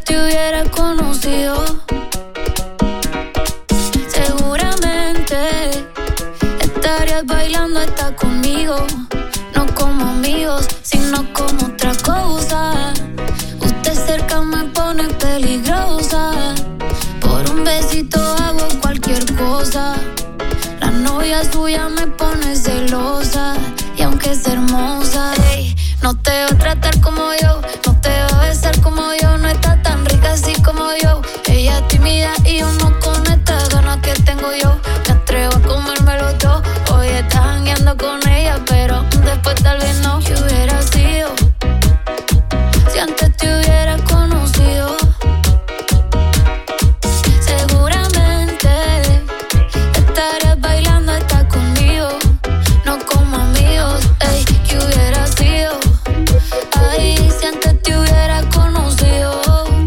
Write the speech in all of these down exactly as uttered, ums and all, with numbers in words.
te hubiera conocido, seguramente estarías bailando hasta conmigo. No como amigos, sino como otra cosa. Usted cerca me pone peligrosa. Por un besito hago cualquier cosa. La novia suya me pone celosa. Y aunque es hermosa, ey, no te va a tratar como yo, no te va a besar como yo, no está tan rica así como yo. Ella es tímida y yo no con estas ganas que tengo yo. Me atrevo a comérmelo todo. Hoy estás jangueando con ella, pero después tal vez no. ¿Qué hubiera sido si antes te hubiera conocido? Seguramente estarías bailando hasta conmigo. No como amigos, ey, ¿qué hubiera sido? Ay, si antes te hubiera conocido.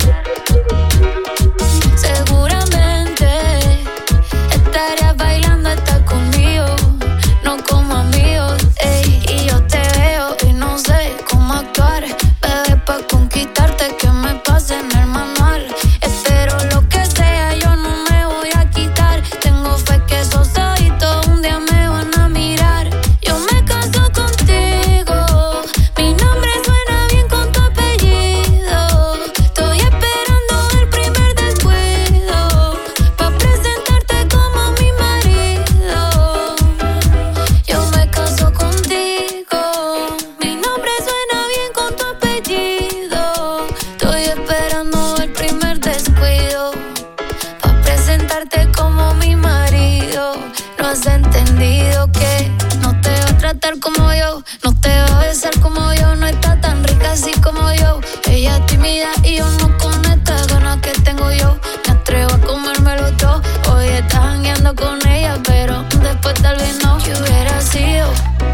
Seguramente estarías bailando hasta conmigo. No como amigos, ey, y yo te veo y no sé cómo actuar. Bebé, pa' conquistarte que me pase en el manual. Espero lo que sea, yo no me voy a quitar. Tengo fe que esos ojitos un día me van a mirar. Yo me caso contigo, mi nombre suena bien con tu apellido. Estoy esperando el primer descuido pa' presentarte como mi marido. Yo me caso contigo, mi nombre suena bien con tu apellido. Estoy esperando el primer descuido pa' presentarte como mi marido. No has entendido que no te va a tratar como yo, no te va a besar como yo, no está tan rica así como yo. Ella es tímida y yo no con estas ganas que tengo yo. Me atrevo a comérmelo todo. Hoy estás jangueando con ella, pero después tal vez no. ¿Qué hubiera sido?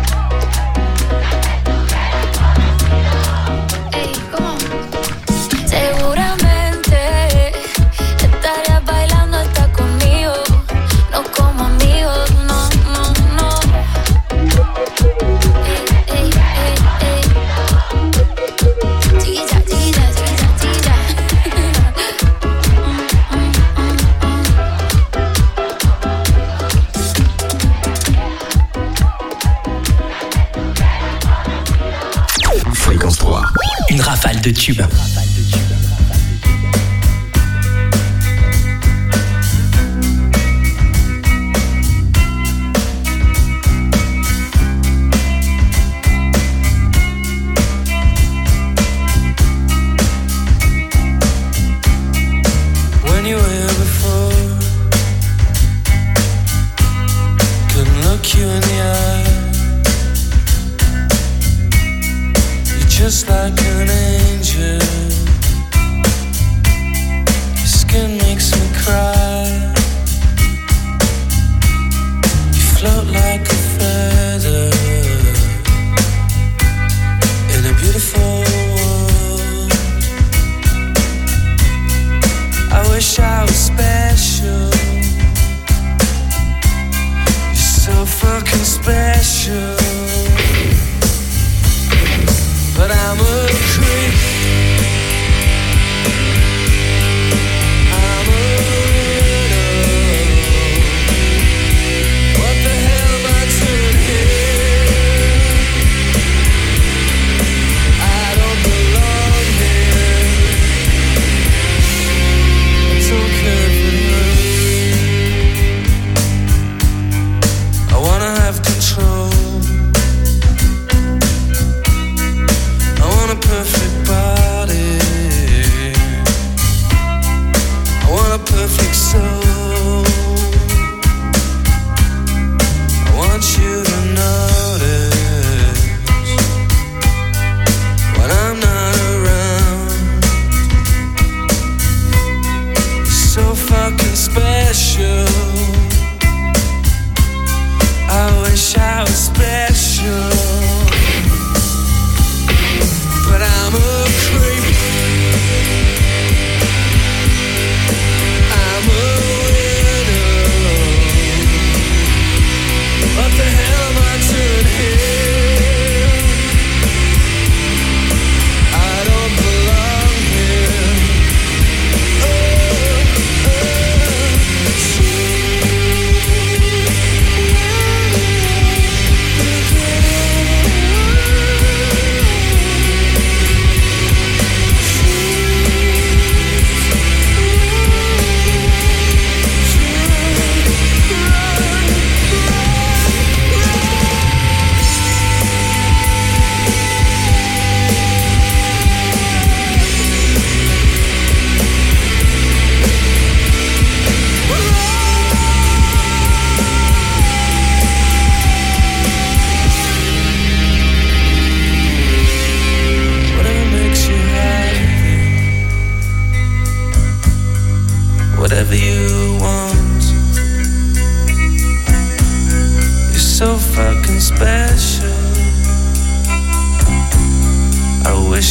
Ey, ¿cómo? Seguramente estarías bailando hasta conmigo. No como amigos, no, no, no. Ey, ey, ey, ey. Chiquilla, chiquilla, chiquilla, chiquilla. Fréquence trois. Une rafale de tubes. When you were here before, couldn't look you in the eye. You're just like an angel.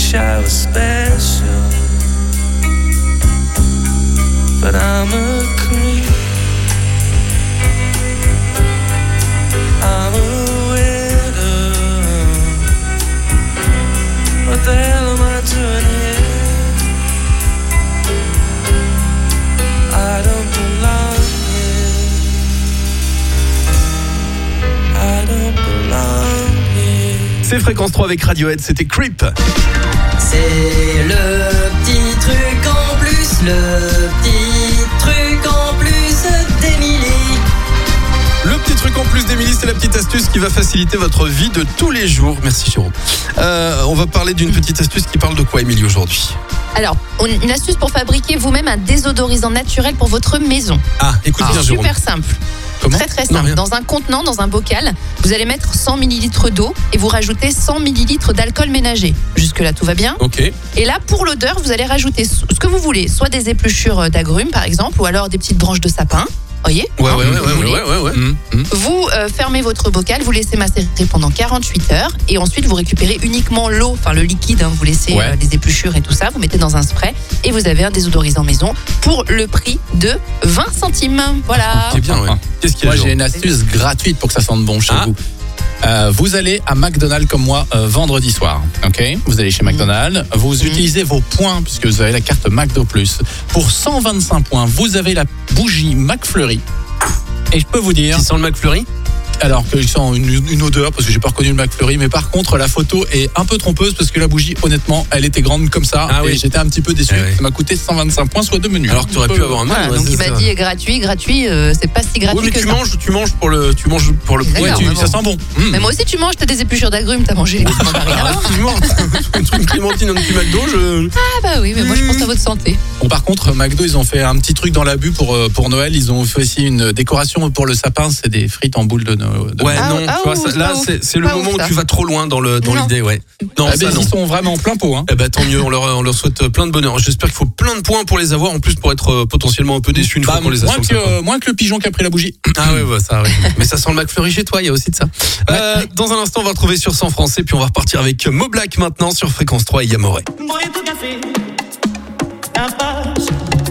wish I was special, but I'm a creep. I'm a widow. What the hell am I doing here? I don't belong here. I don't belong here. C'est Fréquence trois avec Radiohead, c'était Creep. C'est le petit truc en plus, le petit truc en plus d'Émilie. Le petit truc en plus d'Émilie, c'est la petite astuce qui va faciliter votre vie de tous les jours. Merci Jérôme. Euh, on va parler d'une petite astuce qui parle de quoi, Émilie, aujourd'hui? Alors, on- une astuce pour fabriquer vous-même un désodorisant naturel pour votre maison. Ah, écoute C'est bien Jérôme. super simple. Comment? Très très Non, simple. rien. Dans un contenant, dans un bocal, vous allez mettre cent millilitres d'eau et vous rajoutez cent millilitres d'alcool ménager. Jusque-là, tout va bien. Ok. Et là, pour l'odeur, vous allez rajouter ce que vous voulez, soit des épluchures d'agrumes, par exemple, ou alors des petites branches de sapin. Voyez? Ouais, Hein, ouais, ouais, vous ouais, voulez. ouais, ouais, ouais. Mmh, mmh. Vous euh, fermez votre bocal, vous laissez macérer pendant quarante-huit heures et ensuite vous récupérez uniquement l'eau, enfin le liquide, hein, vous laissez Ouais. euh, les épluchures et tout ça, vous mettez dans un spray et vous avez un désodorisant maison pour le prix de vingt centimes. Voilà. C'est bien, ouais. Qu'est-ce qu'il y a, Moi, j'ai Jérôme? une astuce gratuite pour que ça sente bon chez Ah. vous. Euh, vous allez à McDonald's comme moi euh, vendredi soir, ok? Vous allez chez McDonald's, vous utilisez vos points puisque vous avez la carte McDo Plus. Pour cent vingt-cinq points, vous avez la bougie McFlurry. Et je peux vous dire, Qui sent le McFlurry? alors que je sens une, une odeur parce que j'ai pas reconnu le McFlurry, mais par contre la photo est un peu trompeuse parce que la bougie, honnêtement, elle était grande comme ça Ah et oui. j'étais un petit peu déçu. Eh oui. Ça m'a coûté cent vingt-cinq points, soit deux menus. Alors que tu aurais pu avoir un Voilà, mal. ouais, donc c'est il m'a ça. dit gratuit, gratuit, euh, c'est pas si gratuit Oui, mais que tu ça. manges, tu manges pour le, tu manges pour le prix. Ouais, D'accord, tu- mais ça bon. sent bon. Mmh. Mais moi aussi tu manges, t'as des épluchures d'agrumes, t'as mangé les petites mandarines. Ah, effectivement, un truc Clémentine, un petit McDo, je. Ah bah oui, mais moi je pense à votre santé. Bon, par contre, McDo, ils ont fait un petit truc dans l'abus pour, euh, pour Noël. Ils ont fait aussi une décoration pour le sapin. C'est des frites en boule de, no- de Ouais, Ah, non, ah, tu vois, ouf, ça- c'est là, pas ouf. c'est, c'est le Pas moment ouf, où ça. tu vas trop loin dans, le, dans Non. l'idée, ouais. Non, Ah, ben, ça, non. ils sont vraiment en plein pot. Hein. Eh ben, tant mieux, on leur, on leur souhaite plein de bonheur. J'espère qu'il faut plein de points pour les avoir, en plus pour être euh, potentiellement un peu déçu une Bah, fois qu'on les a moins, sur le que, sapin. euh, moins que le pigeon qui a pris la bougie. Ah ouais, bah, ça, ouais. Mais ça sent le McFlurry chez toi, il y a aussi de ça. Euh, dans un instant, on va retrouver sur cent français, puis on va repartir avec Mo Black maintenant sur Fréquence trois et Yamoré. Muito café, capaz.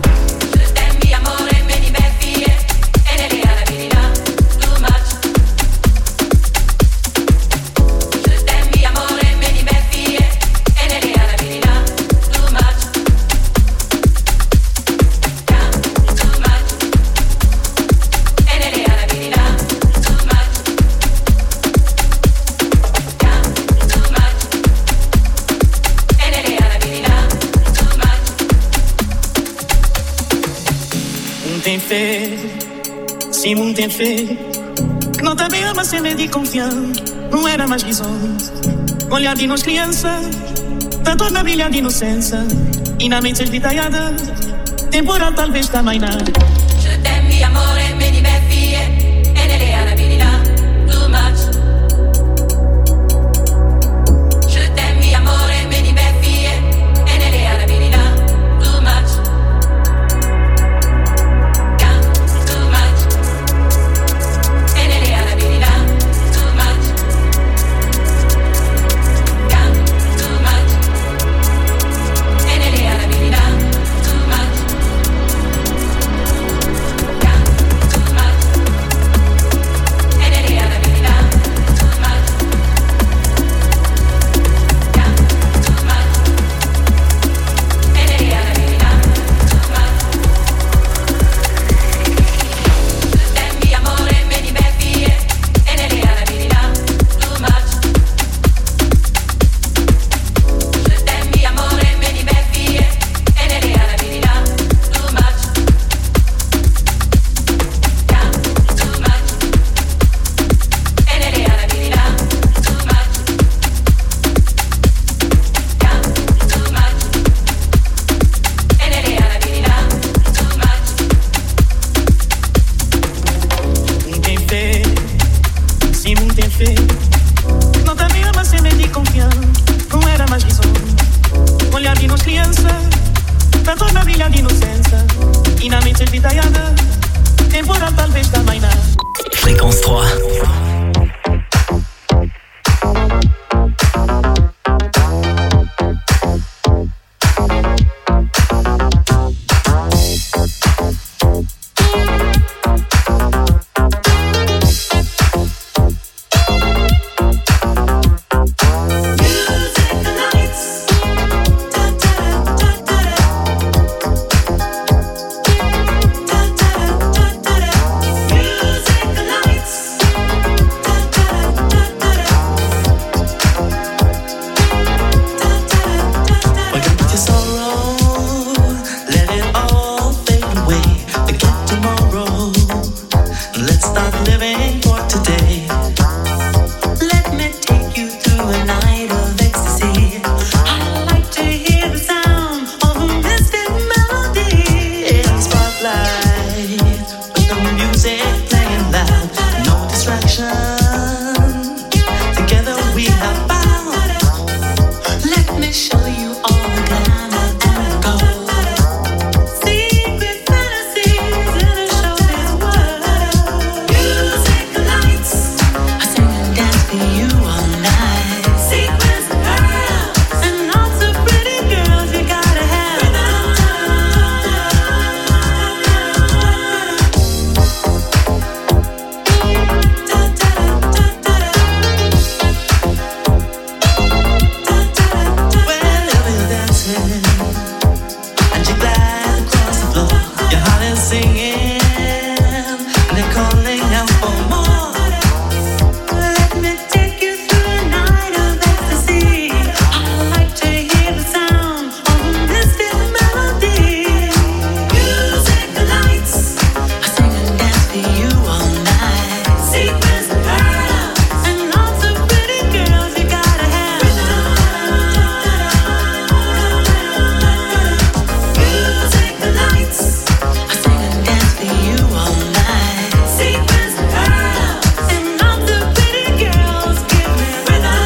Tem fé, sim, um tem fé. Não também ama ser medo e confiar. Não era mais visões. Olhar de nós criança, tanto na brilha de inocência. E na mente esditaiada, temporal talvez também não. Je t'aime, mi amore, me di me fie, e nelle arabilità, too much. Je t'aime, mi amore, me di me fie, e nelle arabilità, too much. Yeah, too much. E nelle arabilità, too much. Yeah, too much. E nelle arabilità, too much. Um tem fé, sim, um tem fé. Não também ama ser medo e confiar. Não era mais visões. Olhar de nós criança, tanto na brilha de inocência. E na mente esditaiada, temporal talvez também não. Fréquence trois. and you glide across the floor. Your heart is singing, and they're calling out for more. Let me take you through a night of ecstasy. I like to hear the sound of this distant melody. Music, the lights, I sing and dance for you all night. Sequins and pearls, and lots of pretty girls you gotta have. Music, the lights, I sing and dance for you all night. Sequins and pearls, and lots of pretty girls give me rhythm.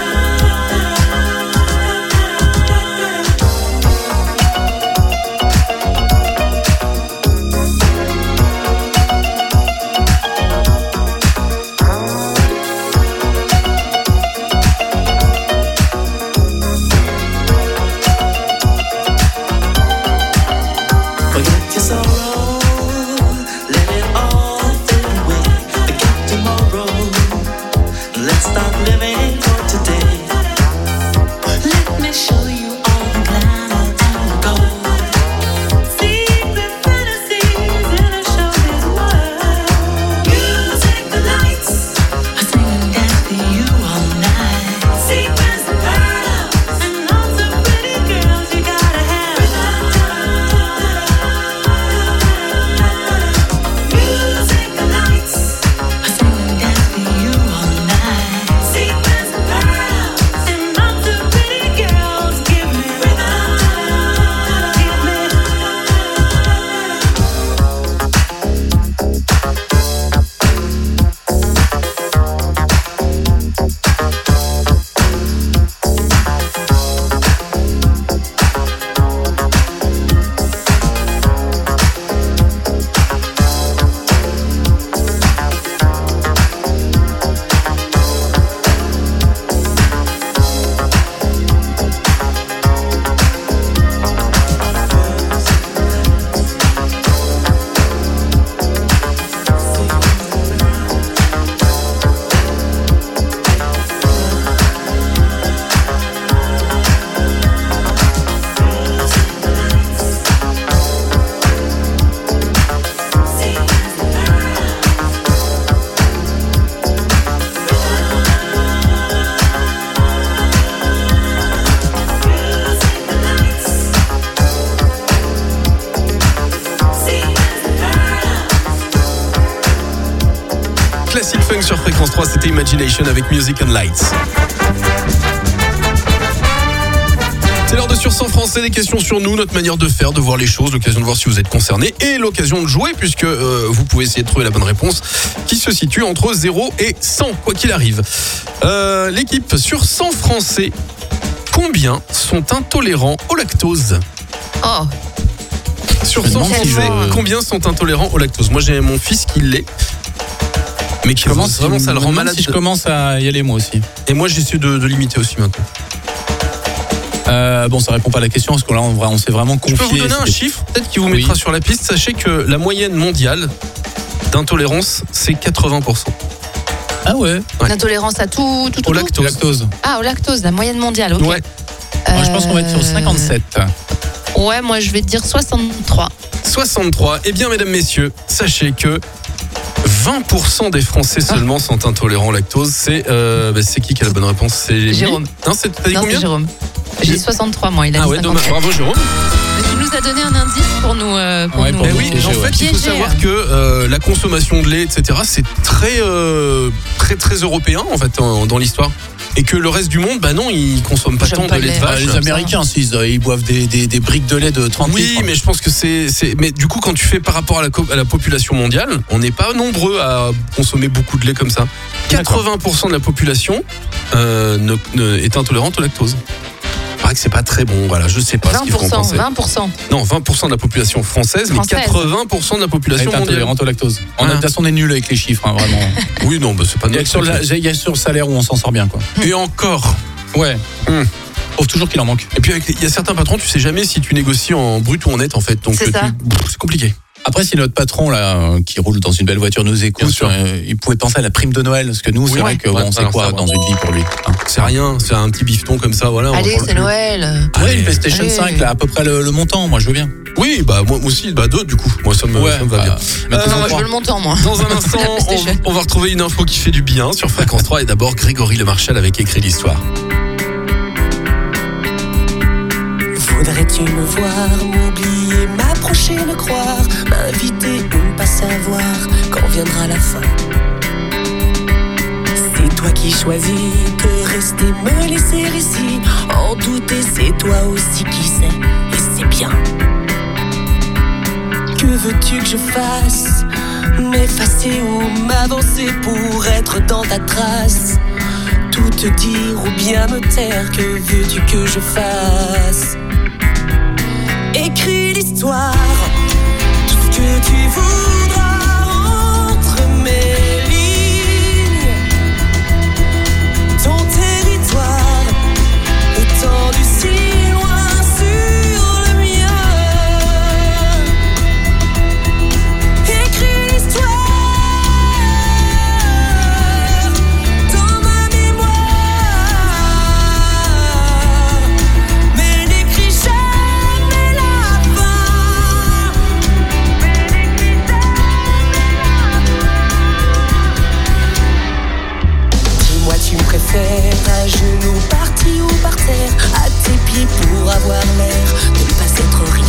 Forget your sorrow, let it all fade away. Forget tomorrow, let's start living for today. Let me show you all the glamour and the gold. Secret fantasies in a showbiz world. Music, the lights, I sing and dance for you all night. Sequins and pearls, and lots of pretty girls you gotta have. Music, the lights, I sing and dance for you all night. Sequins and pearls, and lots of pretty girls give me rhythm. Give me Classic Funk sur Fréquence trois, c'était Imagination avec Music and Lights. C'est l'heure de Sur cent Français, des questions sur nous, notre manière de faire, de voir les choses, l'occasion de voir si vous êtes concerné et l'occasion de jouer puisque euh, vous pouvez essayer de trouver la bonne réponse qui se situe entre zéro et cent, quoi qu'il arrive. Euh, l'équipe Sur cent Français, combien sont intolérants au lactose ? Oh, Sur Je me cent demande si Français, je- combien sont intolérants au lactose ? Moi j'ai mon fils qui l'est. Mais qui commence vraiment, ça le rend malade. Si je commence à y aller moi aussi. Et moi j'essaie de, de limiter aussi maintenant. Euh, bon, ça répond pas à la question parce que là on, on s'est vraiment Je confié. peux vous donner un C'était- chiffre, peut-être qui vous Oui. mettra sur la piste. Sachez que la moyenne mondiale d'intolérance, c'est quatre-vingts pour cent. Ah ouais. Ouais. l'intolérance à tout, tout, tout, Au tout. lactose. Lactose. Ah, au lactose, la moyenne mondiale, ok. Ouais, Moi, je pense qu'on va être sur Euh, cinquante-sept. Ouais, moi je vais te dire soixante-trois. soixante-trois. Eh bien, mesdames, messieurs, sachez que vingt pour cent des Français seulement sont intolérants au lactose. C'est euh, bah, c'est qui qui a la bonne réponse ? C'est Jérôme. Non, c'est t'as dit Non, combien ? c'est Jérôme. J'ai dit soixante-trois, moi, il a Ah dit ouais, dommage. cinquante-trois. Bravo, Jérôme. Tu nous as donné un indice pour nous. euh, pour Ouais, nous pour Eh nous oui, piéger, en fait, ouais. il faut Piéger, savoir hein. que euh, la consommation de lait, et cetera, c'est très, euh, très, très européen en fait en- dans l'histoire. Et que le reste du monde, bah non, ils consomment pas J'aime tant pas de le lait de lait. vache. Ah, les Américains, si, ils, ils boivent des, des, des briques de lait de trente Oui, litres. mais je pense que c'est, c'est. Mais du coup, quand tu fais par rapport à la, co- à la population mondiale, on n'est pas nombreux à consommer beaucoup de lait comme ça. quatre-vingts pour cent de la population euh, ne, ne- est intolérante au lactose. Il paraît que c'est pas très bon. Voilà, je sais pas ce vingt qu'il faut pour en cent, penser. vingt pour cent. Non, vingt pour cent de la population française, Française. mais quatre-vingts pour cent de la Elle population est mondiale. intolérante au lactose. On a, Ah. de toute façon, on est nul avec les chiffres, hein, vraiment. Oui, non, bah, c'est pas Il y a que sur le, notre. il y a sur le salaire où on s'en sort bien, quoi. Et encore. Ouais. Hum. Sauf toujours qu'il en manque. Et puis avec- il y a certains patrons, tu sais jamais si tu négocies en brut ou en net en fait. Donc C'est euh, ça. tu- pff, c'est compliqué. Après, si notre patron là, euh, qui roule dans une belle voiture nous Bien écoute, sûr. euh, il pouvait penser à la prime de Noël, parce que nous, c'est Oui, vrai ouais. que Ouais, bon, c'est alors, quoi ça, dans bon. une vie pour lui, hein. C'est rien, c'est un petit bifton comme ça, voilà. on en Allez, parle c'est plus. Noël. Ouais, Allez. une PlayStation Allez. cinq, là, à peu près le, le montant, moi je veux bien. Oui, bah moi aussi, bah deux du coup. Moi ça me, ça me va bah, bien. mettez-en Non, moi, je trois. veux le montant, moi. Dans un instant, La PlayStation. on, on va retrouver une info qui fait du bien sur Fréquence trois. Et d'abord, Grégory Le Marchal avec Écrit l'Histoire. Voudrais-tu me voir, m'oublier, m'approcher, me croire, m'inviter ou ne pas savoir quand viendra la fin? C'est toi qui choisis de rester, me laisser ici, en douter, c'est toi aussi qui sais, et c'est bien. Que veux-tu que je fasse? M'effacer ou m'avancer pour être dans ta trace? Tout te dire ou bien me taire, que veux-tu que je fasse? Écris l'histoire, tout ce que tu voudras entre mes lignes. Ton territoire étendu si loin sur le mien. Écris l'histoire dans ma mémoire, mais n'écris jamais la fin. Dis-moi, tu me préfères à genoux, parti ou par terre, à tes pieds pour avoir l'air de ne pas être rien.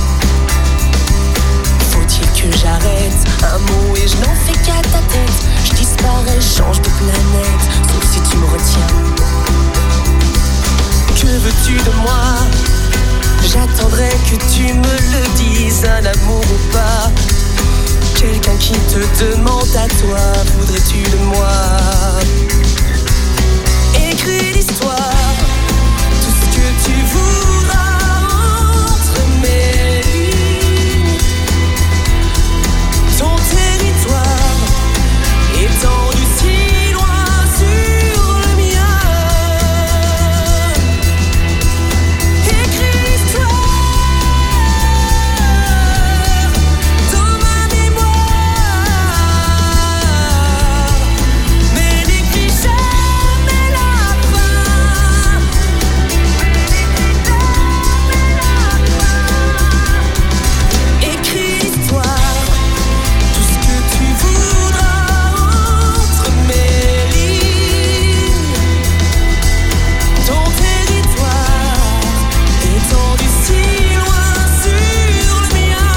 Faut-il que j'arrête un mot et je n'en fais qu'à ta tête? Je disparais, change de planète, sauf si tu me retiens. Que veux-tu de moi? J'attendrai que tu me le dises, un amour ou pas. Quelqu'un qui te demande à toi, voudrais-tu de moi? Écris l'histoire, tout ce que tu voudras entre mes lignes. Ton territoire étendu si loin sur le mien. Écris l'histoire dans ma mémoire, mais n'écris jamais la fin. Écris l'histoire, tout ce que tu voudras entre mes lignes. Ton territoire étendu si loin sur le mien.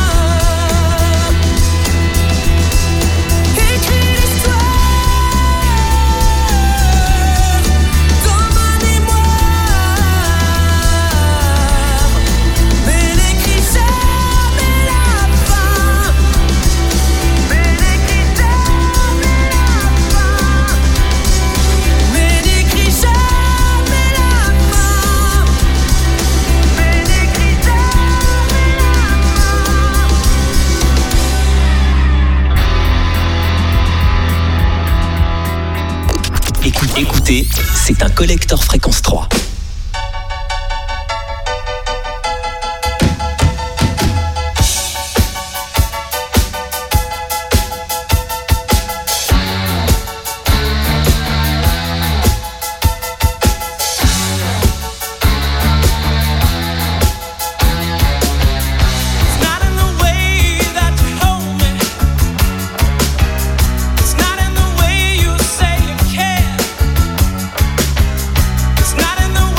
Écris l'histoire dans ma mémoire, mais n'écris jamais la fin. Mais n'écris jamais la fin. Mais n'écris jamais la fin. Mais n'écris Écoute, écoutez, c'est un collector Fréquence trois. It's not in the way that you hold me. It's not in the way you say you care. It's not in the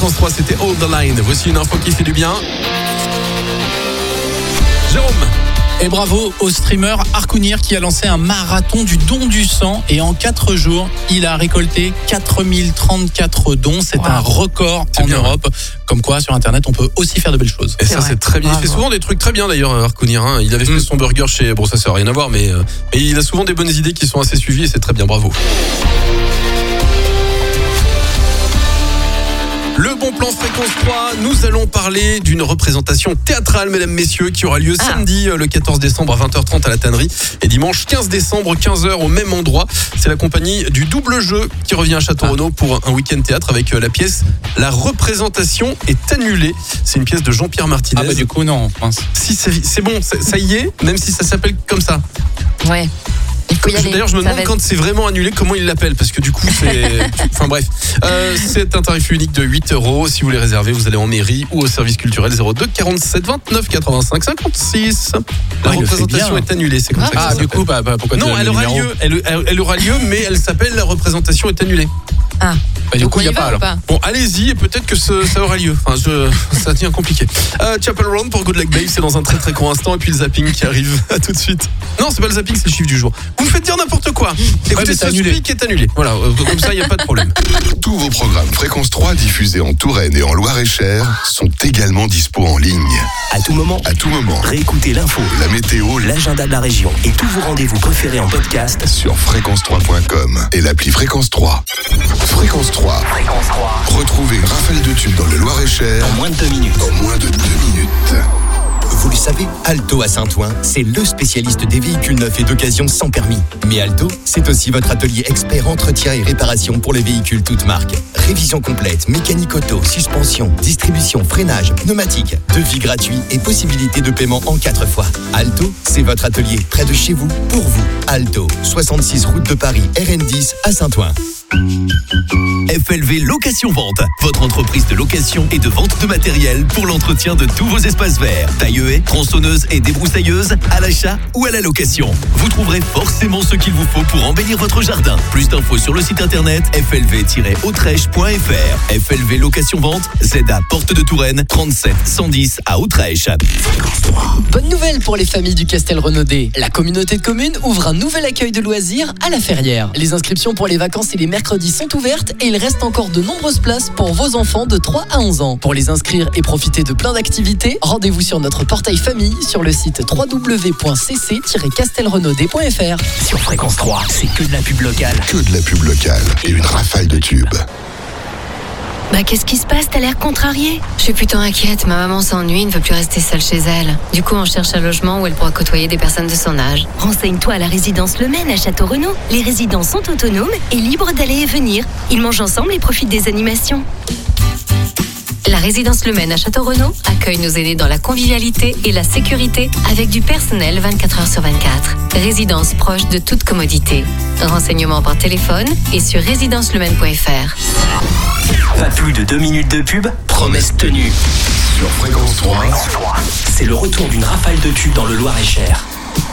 Fréquence trois, c'était Hold the Line. Voici une info qui fait du bien. Jérôme. Et bravo au streamer Arcounir qui a lancé un marathon du don du sang et en quatre jours, il a récolté quatre mille trente-quatre dons. C'est wow. un record c'est en bien. Europe. Comme quoi, sur Internet, on peut aussi faire de belles choses. Et c'est ça, vrai. c'est très bien. Bravo. Il fait souvent des trucs très bien d'ailleurs, Arcounir. Hein. Il avait fait mmh. son burger chez... Bon, ça, ça n'a rien à voir, mais euh... et il a souvent des bonnes idées qui sont assez suivies et c'est très bien. Bravo. Le bon plan Fréquence trois, nous allons parler d'une représentation théâtrale, mesdames, messieurs, qui aura lieu ah. samedi le quatorze décembre à vingt heures trente à la Tannerie et dimanche quinze décembre quinze heures au même endroit. C'est la compagnie du Double Jeu qui revient à Château-Renaud ah. pour un week-end théâtre avec la pièce La représentation est annulée. C'est une pièce de Jean-Pierre Martinez. Ah bah du coup non. Mince. Si c'est, c'est bon, ça, ça y est, même si ça s'appelle comme ça. Ouais. D'ailleurs, je me demande quand c'est vraiment annulé, comment ils l'appellent, parce que du coup, c'est. Enfin bref. Euh, c'est un tarif unique de huit euros. Si vous voulez réserver, vous allez en mairie ou au service culturel zéro deux quarante-sept vingt-neuf quatre-vingt-cinq cinquante-six. La ouais, représentation est annulée, c'est comme ah, ça que Ah, ça du coup, bah, bah, pourquoi non, elle aura, lieu, elle, elle, elle aura lieu, mais elle s'appelle La représentation est annulée. Ah. Bah, du coup, il n'y a pas alors. Pas bon, allez-y et peut-être que ce, ça aura lieu. Enfin, je, ça devient compliqué. Euh, Chapel Roan pour Good Luck Babe, c'est dans un très très court instant. Et puis le zapping qui arrive. À tout de suite. Non, c'est pas le zapping, c'est le chiffre du jour. Vous me faites dire n'importe quoi. Écoutez, ouais, ce speak est annulé. Voilà, comme ça, il n'y a pas de problème. Tous vos programmes Fréquence trois diffusés en Touraine et en Loir-et-Cher sont également dispo en ligne. À tout moment. À tout moment. Réécoutez l'info, la météo, l'agenda de la région et tous vos rendez-vous préférés en podcast sur fréquence trois point com et l'appli Fréquence trois. Fréquence trois. Fréquence trois. Retrouvez une rafale de tubes dans le Loir-et-Cher en moins de deux minutes. En moins de deux minutes. Vous le savez, Alto à Saint-Ouen, c'est le spécialiste des véhicules neufs et d'occasion sans permis. Mais Alto, c'est aussi votre atelier expert entretien et réparation pour les véhicules toutes marques. Révision complète, mécanique auto, suspension, distribution, freinage, pneumatique, devis gratuit et possibilité de paiement en quatre fois. Alto, c'est votre atelier près de chez vous, pour vous. Alto, soixante-six route de Paris, R N dix à Saint-Ouen. F L V Location Vente, votre entreprise de location et de vente de matériel pour l'entretien de tous vos espaces verts. Taille haie, tronçonneuse et débroussailleuse, à l'achat ou à la location. Vous trouverez forcément ce qu'il vous faut pour embellir votre jardin. Plus d'infos sur le site internet f l v tiret autrèche point f r. F L V Location Vente, Z A Porte de Touraine, trente-sept cent dix à Autrèche. Bonne nouvelle pour les familles du Castel Renaudais. La communauté de communes ouvre un nouvel accueil de loisirs à la Ferrière. Les inscriptions pour les vacances et les mercredis sont ouvertes et il reste encore de nombreuses places pour vos enfants de trois à onze ans. Pour les inscrire et profiter de plein d'activités, rendez-vous sur notre portail famille sur le site w w w point c c tiret castelrenaudais point f r. Sur Fréquence trois, c'est que de la pub locale. Que de la pub locale et une rafale de tubes. Bah qu'est-ce qui se passe? T'as l'air contrariée. Je suis plutôt inquiète, ma maman s'ennuie, ne veut plus rester seule chez elle. Du coup on cherche un logement où elle pourra côtoyer des personnes de son âge. Renseigne-toi à la résidence Le Maine à Château-Renaud. Les résidents sont autonomes et libres d'aller et venir. Ils mangent ensemble et profitent des animations. La résidence Le Maine à Château-Renaud accueille nos aînés dans la convivialité et la sécurité avec du personnel vingt-quatre heures sur vingt-quatre. Résidence proche de toute commodité. Renseignements par téléphone et sur résidence le maine point f r. Pas plus de deux minutes de pub, promesse tenue. Sur Fréquence trois, c'est le retour d'une rafale de tubes dans le Loir-et-Cher.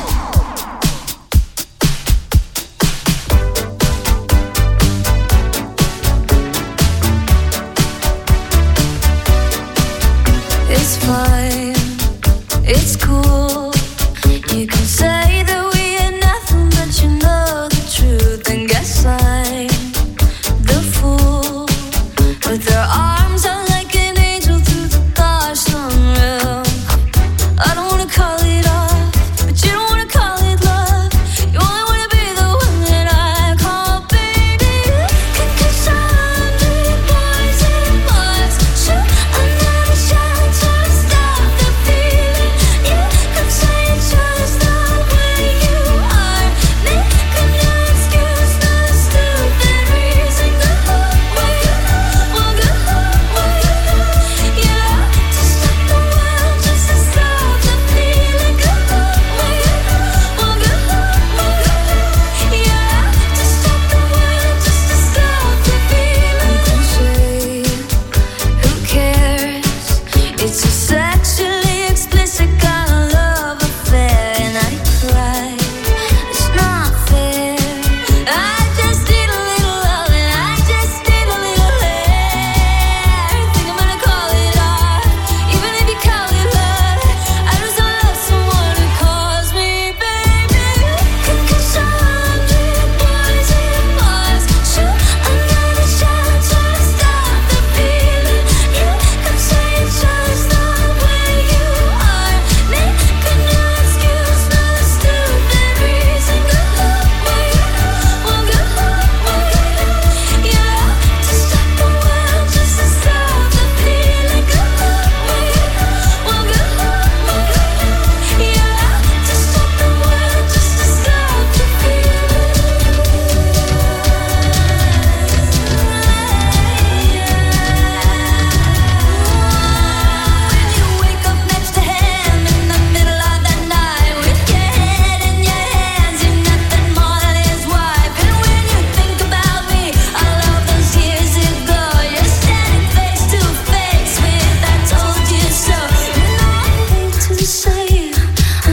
It's fine, it's cool. You can say that we are nothing, but you know the truth. And guess I'm the fool with their arms out like an angel through the gosh sunroof. I don't wanna call it off, but you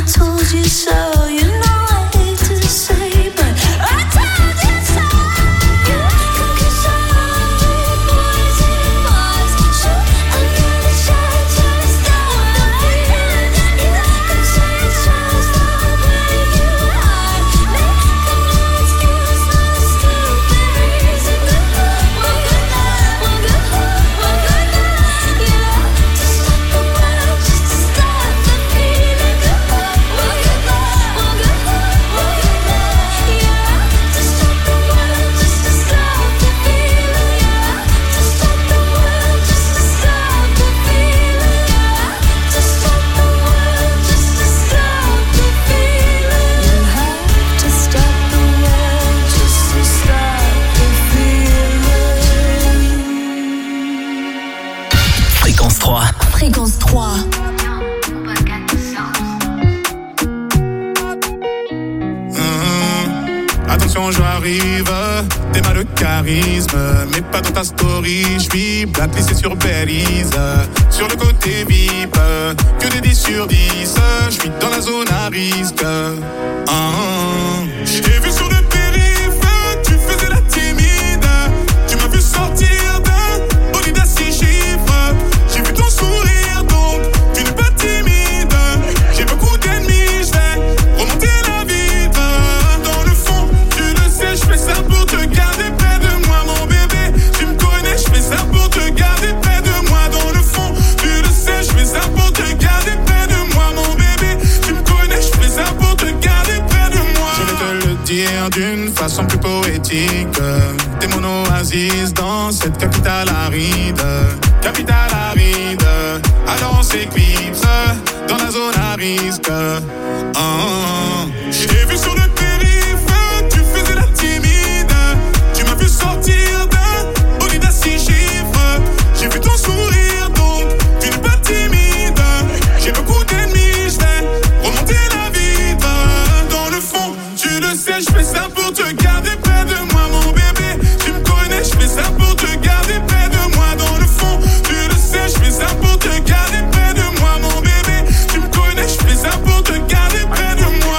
told you so, you know I hate to say, but I told you so. You cause all the boys in bars shoot another shot to stop the feeling. You can say it's just the way you are. Make no excuse, no stupid reason. One good night, one good night, one good night, yeah. To stop the world, just to stop the feeling. One good night, one good night, one good night, yeah. To stop the world, just to stop the feeling, yeah. To stop the world, just to stop the feeling, yeah. To stop the world, just to stop the feeling. You have to stop the world just to stop the feeling. Fréquence trois. Fréquence trois. Attention, j'arrive, t'es mal le charisme, mais pas dans ta story. J'suis blacklisté sur Belize, sur le côté V I P, que des dix sur dix. J'suis dans la zone à risque. Ah, j'ai vu sur le périph', tu faisais la timide. Tu m'as vu sortir d'un bolide à six chiffres. J'ai vu ton sourire, donc tu n'es pas timide. J'ai beaucoup d'ennemis, j'vais remonter la vitre. Dans le fond, tu le sais, j'fais ça pour te garder près de moi, mon bébé. Tu me connais, j'fais ça pour te garder près de moi. Dans le fond, tu le sais, j'fais ça pour te garder près de moi, mon bébé. Tu me connais, j'fais ça pour te garder près de moi. Je vais te le dire d'une façon plus poétique. T'es mon oasis dans cette capitale aride. Capitale aride. Alors on s'éclipse dans la zone à risque. Oh, j'ai vu sur le périph', tu faisais la timide. Tu m'as vu sortir d'un bolide à six chiffres. J'ai vu ton sourire, donc tu n'es pas timide. J'ai beaucoup d'ennemis, j'vais remonter la vitre. Dans le fond, tu le sais, j'fais ça pour te garder près de moi, mon bébé. Tu me connais, j'fais ça pour te garder près de moi. Dans le fond, tu le sais, j'fais ça pour te garder près de moi, mon bébé. Tu me connais, j'fais ça pour te garder près de moi.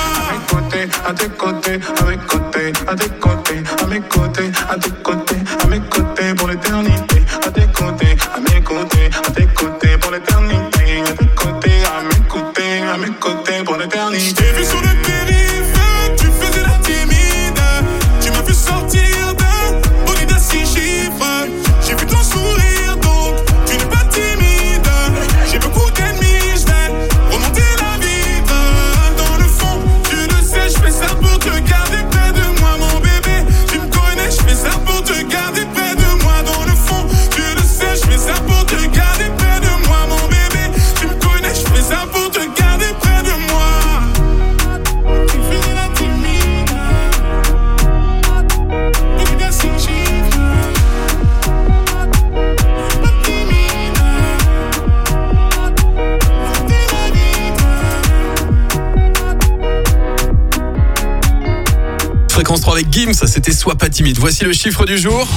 À tes côtés, à mes côtés, à tes côtés, à mes côtés, à tes côtés, à mes côtés pour l'éternité. À tes côtés, à mes côtés, à tes côtés pour l'éternité. À tes côtés, à mes côtés, à mes côtés pour l'éternité. J'ai vu sur le périph', tu faisais la timide. Tu m'as vu sortir d'un bolide à six chiffres. J'ai vu ton sourire, donc tu n'es pas timide. J'ai beaucoup d'ennemis, j'vais remonter la vitre. Dans le fond, tu le sais, j'fais ça pour te garder près de moi, mon bébé. Tu me connais, j'fais ça pour te garder près de moi. Dans le fond, tu le sais, j'fais ça pour te garder près de moi, mon bébé. Tu me connais, j'fais ça pour te garder près de moi. Tu faisais la timide. Bolide à six chiffres. Pas timide. Remonter la vitre. Fréquence trois avec Gims, c'était Sois pas timide. Voici le chiffre du jour.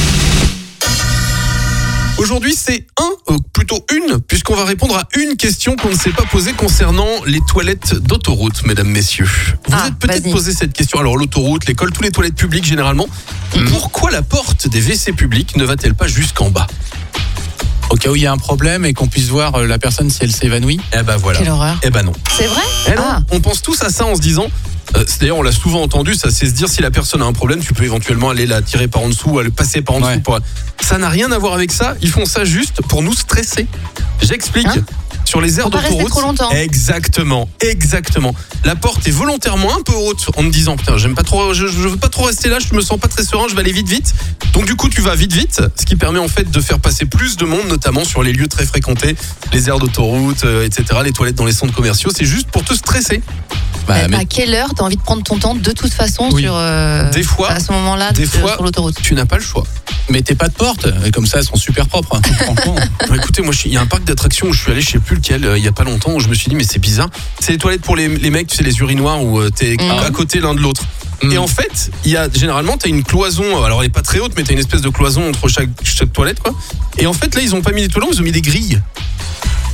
Aujourd'hui, c'est un, euh, plutôt une, puisqu'on va répondre à une question qu'on ne s'est pas posée concernant les toilettes d'autoroute, mesdames, messieurs. Vous Ah, êtes peut-être vas-y. posé cette question. Alors, l'autoroute, l'école, tous les toilettes publiques, généralement. Pourquoi la porte des W C publics ne va-t-elle pas jusqu'en bas? Au cas où il y a un problème et qu'on puisse voir euh, la personne si elle s'évanouit. Eh ben voilà. Quelle horreur. Eh ben non. C'est vrai? Eh non, Ah. on pense tous à ça en se disant, euh, c'est- d'ailleurs on l'a souvent entendu, ça c'est se dire si la personne a un problème, tu peux éventuellement aller la tirer par en dessous, aller passer par en dessous. Ouais. Pour... Ça n'a rien à voir avec ça, ils font ça juste pour nous stresser. J'explique. Hein Sur les aires Pour pas rester d'autoroute. trop longtemps. Exactement, exactement. La porte est volontairement un peu haute en me disant putain, j'aime pas trop, je, je veux pas trop rester là, je me sens pas très serein, je vais aller vite vite. Donc du coup, tu vas vite vite, ce qui permet en fait de faire passer plus de monde, notamment sur les lieux très fréquentés, les aires d'autoroute, euh, et cetera, les toilettes dans les centres commerciaux. C'est juste pour te stresser. Bah, Mais mais à quelle heure t'as envie de prendre ton temps de toute façon Oui. sur euh, Des fois- à ce moment-là des de- fois- sur l'autoroute? Tu n'as pas le choix. mettez pas de porte, et comme ça elles sont super propres. Franchement. Bah, écoutez, moi, je suis- il y a un parc d'attractions où je suis allé, je sais plus lequel, euh, il y a pas longtemps, où je me suis dit, mais c'est bizarre. C'est les toilettes pour les, les mecs, tu sais, les urinoirs où euh, t'es Mhm. à côté l'un de l'autre. Mhm. Et en fait, il y a généralement, t'as une cloison. Alors, elle est pas très haute, mais t'as une espèce de cloison entre chaque, chaque toilette, quoi. Et en fait, là, ils ont pas mis des toilettes, ils ont mis des grilles.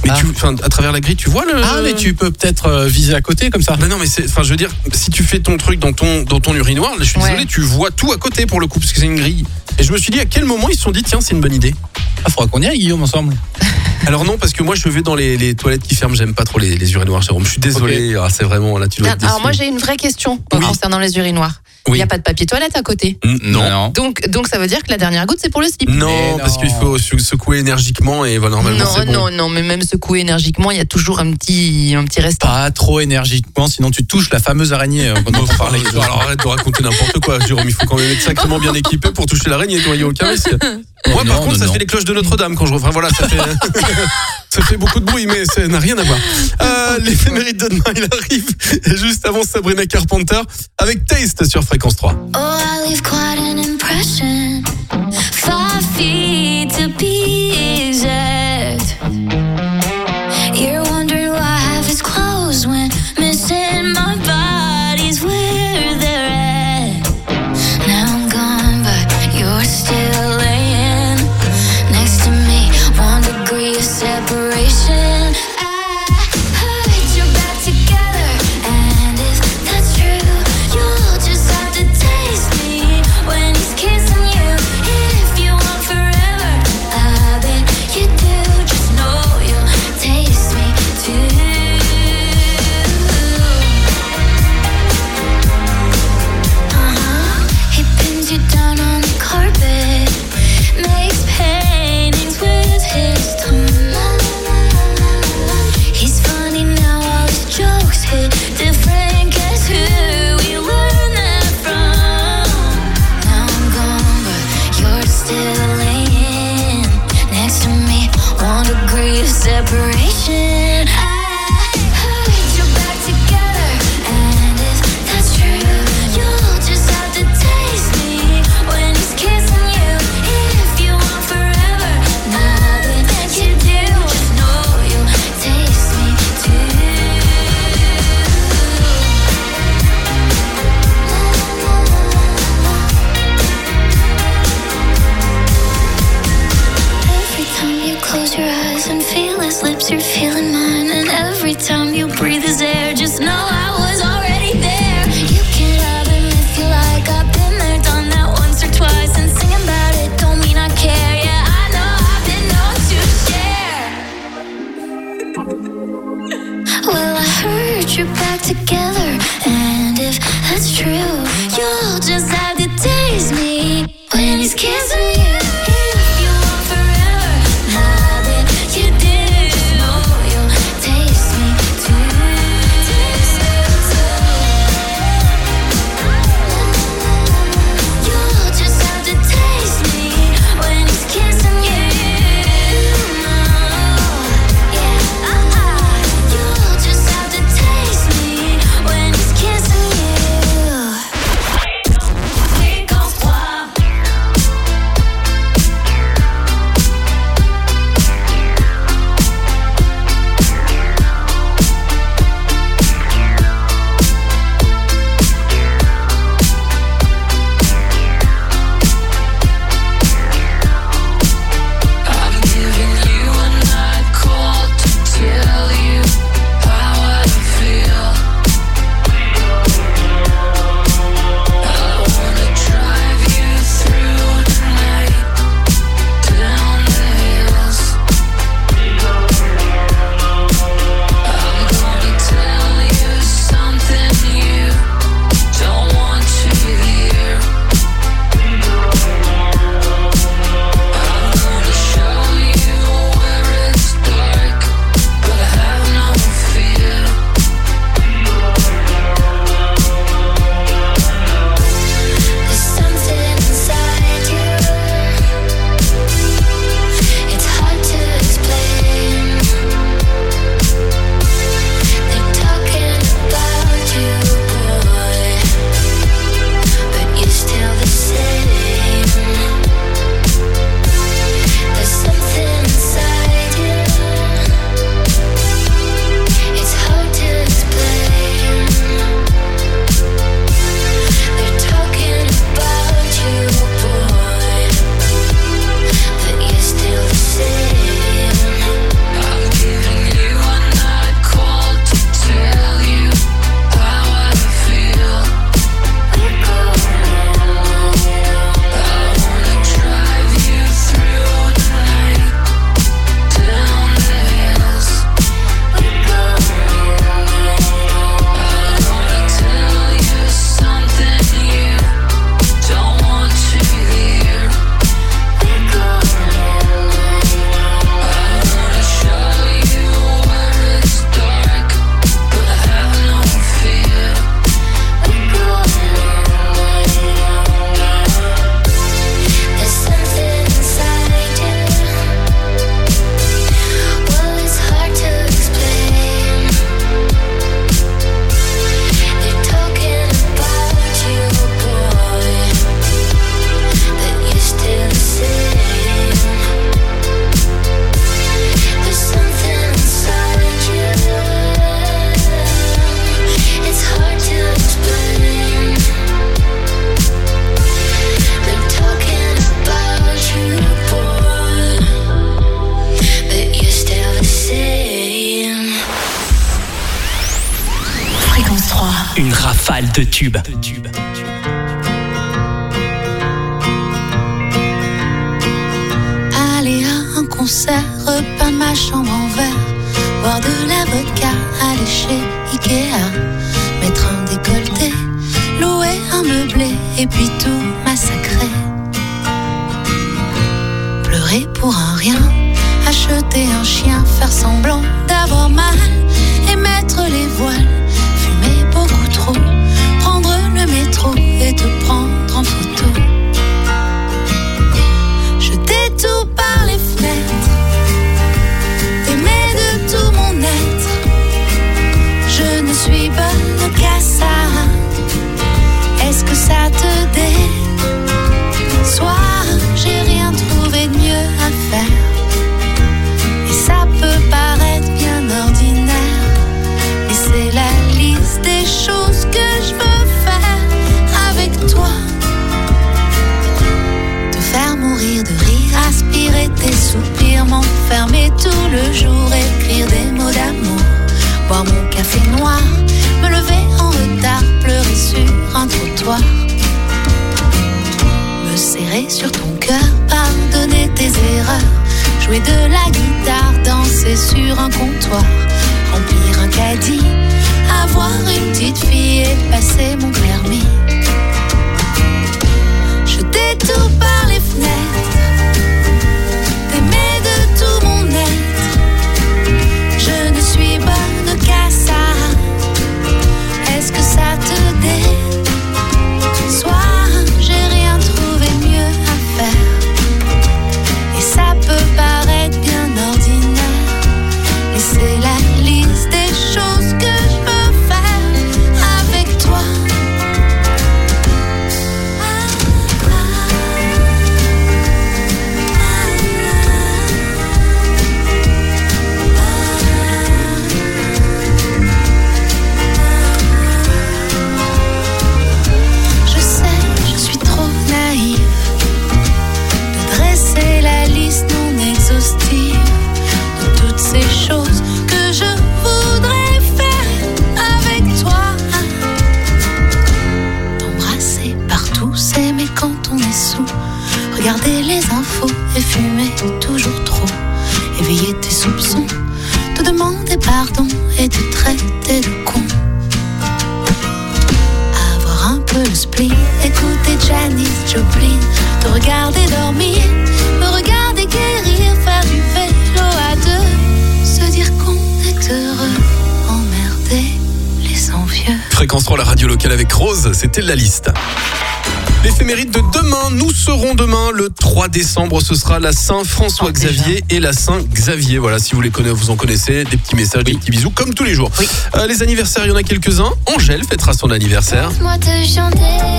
Mais Ah. tu, enfin, à travers la grille, tu vois le. Ah, mais tu peux peut-être euh, viser à côté comme ça. Mais non, mais c'est, enfin, je veux dire, si tu fais ton truc dans ton, dans ton urinoir, je suis Ouais. désolé, tu vois tout à côté pour le coup, parce que c'est une grille. Et je me suis dit, à quel moment ils se sont dit, tiens, c'est une bonne idée. Ah, faudra qu'on y aille, Guillaume, ensemble. Alors non, parce que moi, je vais dans les, les toilettes qui ferment, j'aime pas trop les, les urinoirs, Jérôme. Je suis désolé, ah, c'est vraiment, là, tu dois être déçu. Alors moi j'ai une vraie question euh, Oui. concernant les urinoirs. Il Oui. n'y a pas de papier toilette à côté. Mm, non. Donc, donc ça veut dire que la dernière goutte c'est pour le slip. Non, Mais parce non. qu'il faut sou- secouer énergiquement et voilà, normalement, non, c'est bon. non, non, mais même secouer énergiquement, il y a toujours un petit, un petit restant. Pas trop énergiquement, sinon tu touches la fameuse araignée euh, dont on parlait. Alors arrête de raconter n'importe quoi, Jérôme. Il faut quand même être sacrément bien équipé pour toucher l'araignée, toi, il n'y a aucun risque. Moi, non, par contre, non, ça non. fait les cloches de Notre-Dame quand je reviens. Voilà, ça fait, ça fait beaucoup de bruit, mais ça n'a rien à voir. Euh, L'éphéméride de demain, il arrive. Et juste avant, Sabrina Carpenter avec Taste sur Fréquence trois. Oh, I leave quite an impression. Five feet to be exact. You're wondering why I have his clothes when missing my body's where they're at. Now I'm gone, but you're still laying next to me. One degree of separation. I heard you're back together, and if that's true, you'll just have to taste me when he's kissing you. trois. Une rafale de tubes. Aller à un concert, repeindre ma chambre en verre, boire de la vodka, aller chez Ikea, mettre un décolleté, louer un meublé et puis tout massacrer. Pleurer pour un rien, acheter un chien, faire semblant d'avoir mal et mettre les voiles, fumer beaucoup trop, prendre le métro et te prendre en photo. Jeter tout par les fenêtres, t'aimer de tout mon être. Je ne suis bonne qu'à ça. Est-ce que ça te déçoit? J'ai rien trouvé de mieux à faire. Et ça peut paraître bien ordinaire, mais c'est la liste des choses que je veux faire avec toi. Te faire mourir de rire, aspirer tes soupirs, m'enfermer tout le jour, écrire des mots d'amour, boire mon café noir, me lever en retard, pleurer sur un trottoir, me serrer sur ton cœur, pardonner tes erreurs, jouer de la guitare, danser sur un comptoir, remplir un caddie, avoir une petite fille et passer mon permis. Jeter tout par les fenêtres, t'aimer de tout mon être. Je ne suis bonne qu'à ça. Est-ce que ça te déçoit? J'ai rien trouvé mieux à faire. Et ça peut paraître bien ordinaire, mais c'est la liste des choses que je peux faire avec toi. Je sais, je suis trop naïve de dresser la liste non exhaustive de toutes ces choses que je voudrais faire avec toi. T'embrasser partout, s'aimer quand on est sous, regarder les infos et fumer toujours trop, éveiller tes soupçons, te demander pardon et te traiter de con. Avoir un peu le spleen, écouter Janis Joplin, te regarder dormir, me regarder guérir, faire du vélo à deux, se dire qu'on est heureux, emmerder les envieux. Fréquence trois, la radio locale avec Rose, c'était la liste. L'éphéméride de demain, nous serons demain le trois décembre, ce sera la Saint-François-Xavier et la Saint-Xavier. Voilà, si vous les connaissez, vous en connaissez, des petits messages, des petits bisous, comme tous les jours. Oui. Euh, les anniversaires, il y en a quelques-uns. Angèle fêtera son anniversaire. Moi te chanter.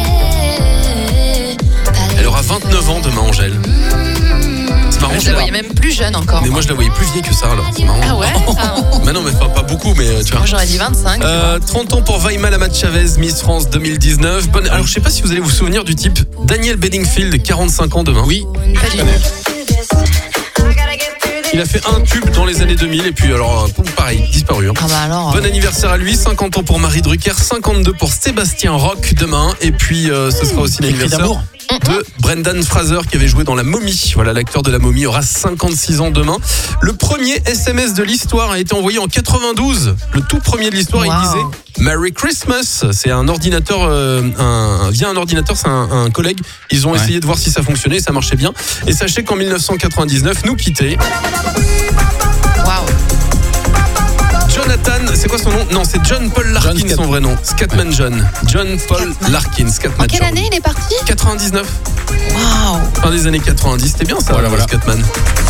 Elle aura vingt-neuf ans demain, Angèle. C'est marrant, Je je la la- voyais même plus jeune encore. Mais moi, je la voyais plus vieille que ça, alors. C'est marrant. Ah ouais ah. Mais non, mais pas, pas beaucoup, mais euh, tu vois. Moi j'aurais dit vingt-cinq. tu Euh, trente ans pour Vaima Lamat-Chavez, Miss France deux mille dix-neuf. Bonne... Alors, je sais pas si vous allez vous souvenir du type Daniel Bedingfield, quarante-cinq ans demain. Oui, Pas du tout. Il a fait un tube dans les années deux mille et puis alors, euh, pareil, disparu. hein. Ah bah alors. Bon anniversaire à lui, cinquante ans pour Marie Drucker, cinquante-deux pour Sébastien Roch demain. Et puis, euh, ce sera aussi l'anniversaire d'amour. de Brendan Fraser qui avait joué dans La Momie. Voilà, l'acteur de La Momie aura cinquante-six ans demain. Le premier S M S de l'histoire a été envoyé en quatre-vingt-douze. Le tout premier de l'histoire, Wow. il disait Merry Christmas. C'est un ordinateur, euh, un, via un ordinateur, c'est un, un collègue. Ils ont Ouais. essayé de voir si ça fonctionnait, ça marchait bien. Et sachez qu'en dix-neuf cent quatre-vingt-dix-neuf, nous quittait Waouh. Jonathan, c'est quoi son nom? Non, c'est John Paul Larkin, John Scat- son vrai nom. Scatman John. John Paul Larkin, Scatman En quelle John. année il est parti? quatre-vingt-dix-neuf. Waouh. Fin des années quatre-vingt-dix, c'était bien ça, Voilà, le voilà. Scatman.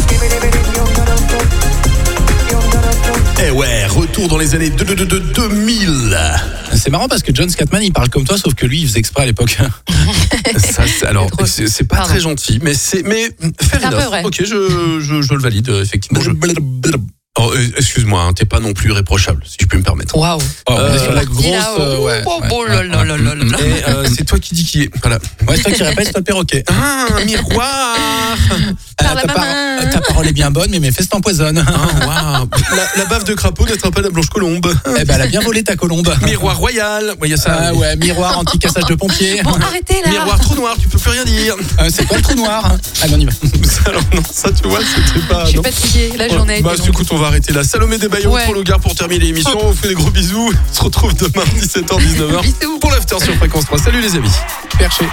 Eh ouais, retour dans les années de, de, de, de deux mille. C'est marrant parce que John Scatman, il parle comme toi, sauf que lui, il faisait exprès à l'époque. Ça, c'est- alors, drôle. c'est c'est pas Pardon. très gentil, mais c'est mais fair C'est un peu enough. vrai. Ok, je, je, je le valide, euh, effectivement. Je- Oh, euh, excuse-moi, hein, t'es pas non plus réprochable, si je peux me permettre. Waouh. Oh, on est sur la grosse. là, euh, ouais, oh, ouais, oh ouais, là là là là là là. Et euh, c'est toi qui dis qui est. Voilà. Ouais, c'est toi qui répète, c'est toi le perroquet. Ah, un miroir. Par la ta, maman. ta parole est bien bonne, mais mes fesses t'empoisonnent. Ah, waouh. La, la baffe de crapaud n'attrape pas la blanche colombe. Eh ben, elle a bien volé ta colombe. Miroir royal. Il y a ça. Ah ouais, miroir anti-cassage de pompiers. Bon, arrêtez là. Miroir trou noir, tu peux plus rien dire. Euh, c'est quoi le trou noir? Allez, on y va. Alors non, ça tu vois, c'était pas. Je suis non. fatiguée, la journée a été Bah, longue. écoute, on va arrêter là. Salomé Desbaillons, Ouais. pour le gars pour terminer l'émission. On vous fait des gros bisous. On se retrouve demain, dix-sept heures, dix-neuf heures. Bisous. Pour l'after sur Fréquence trois. Salut les amis. Perché.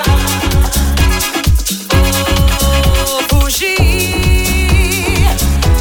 Fugir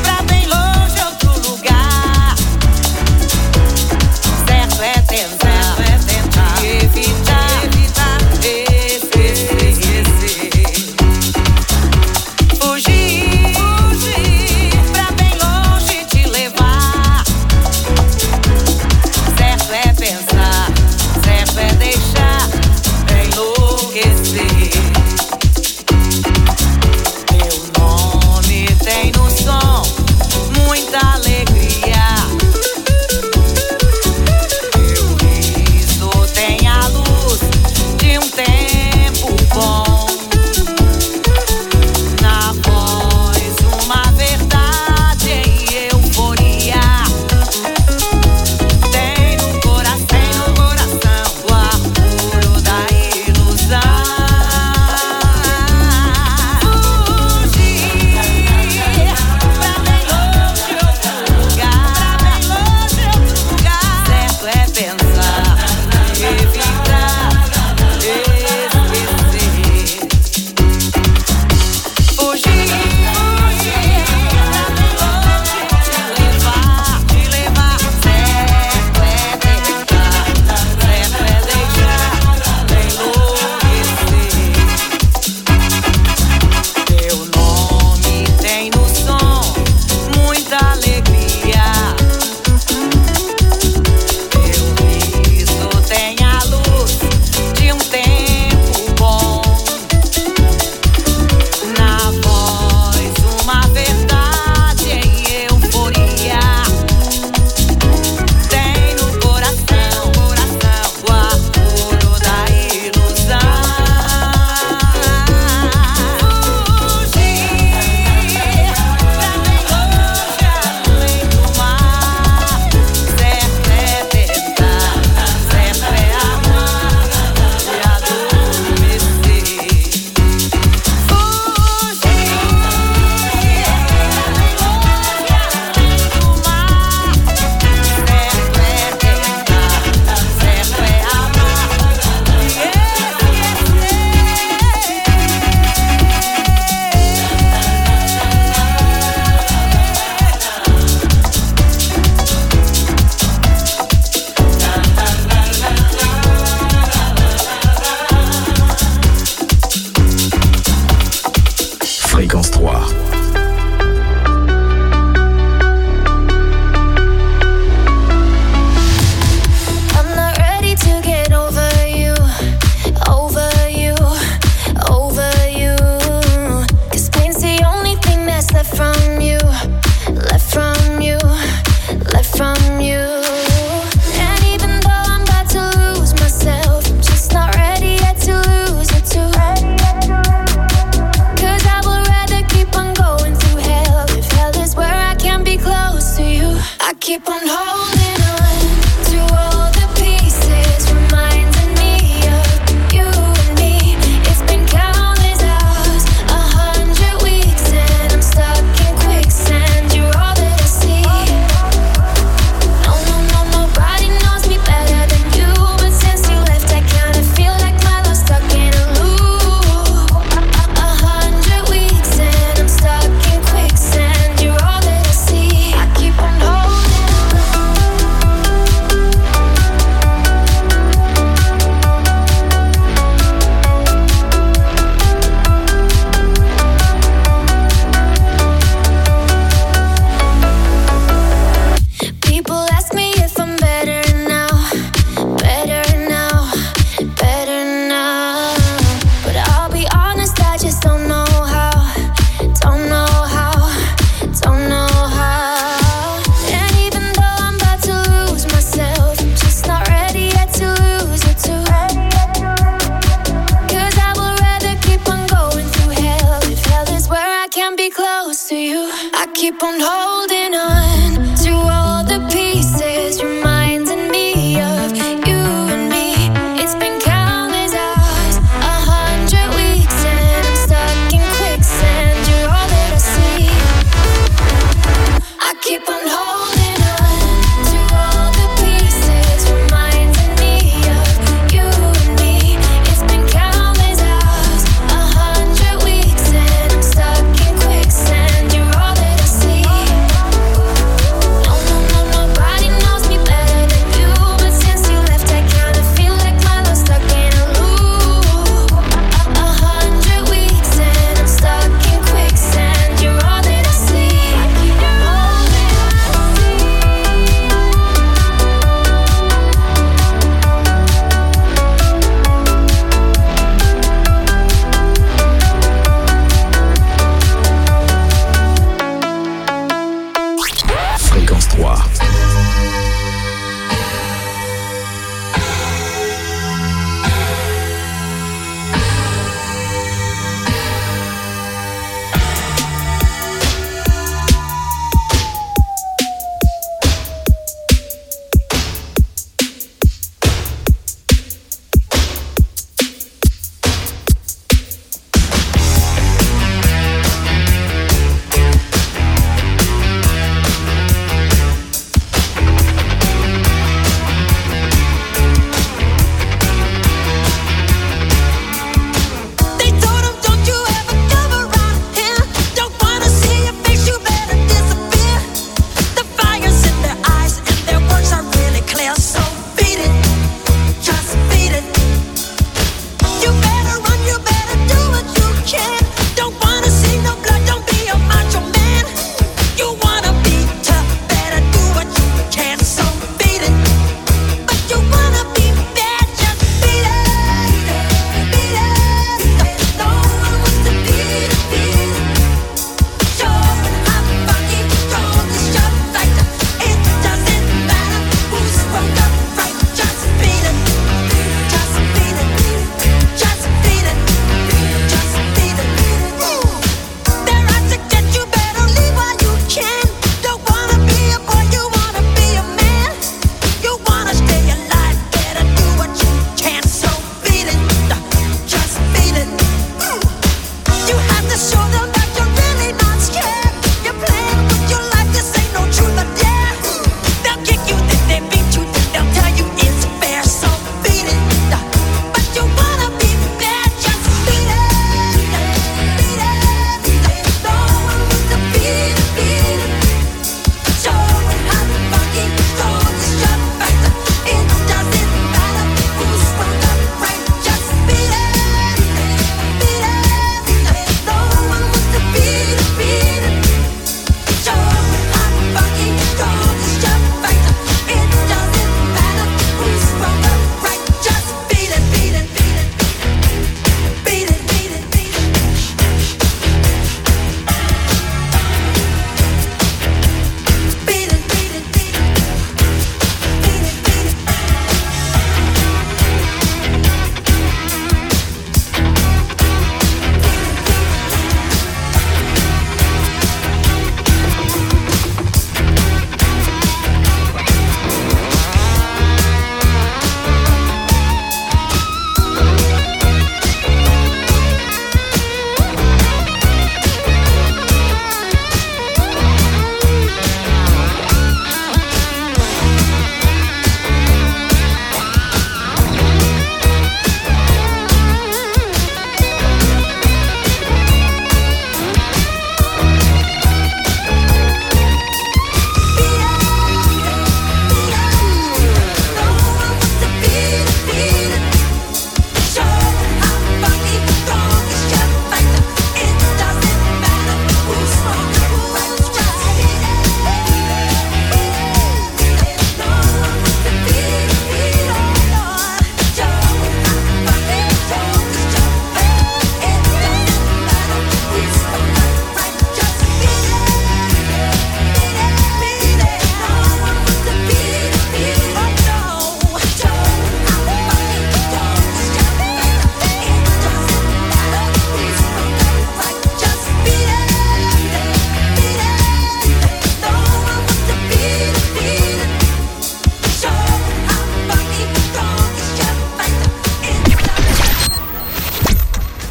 be close to you. I keep on holding on.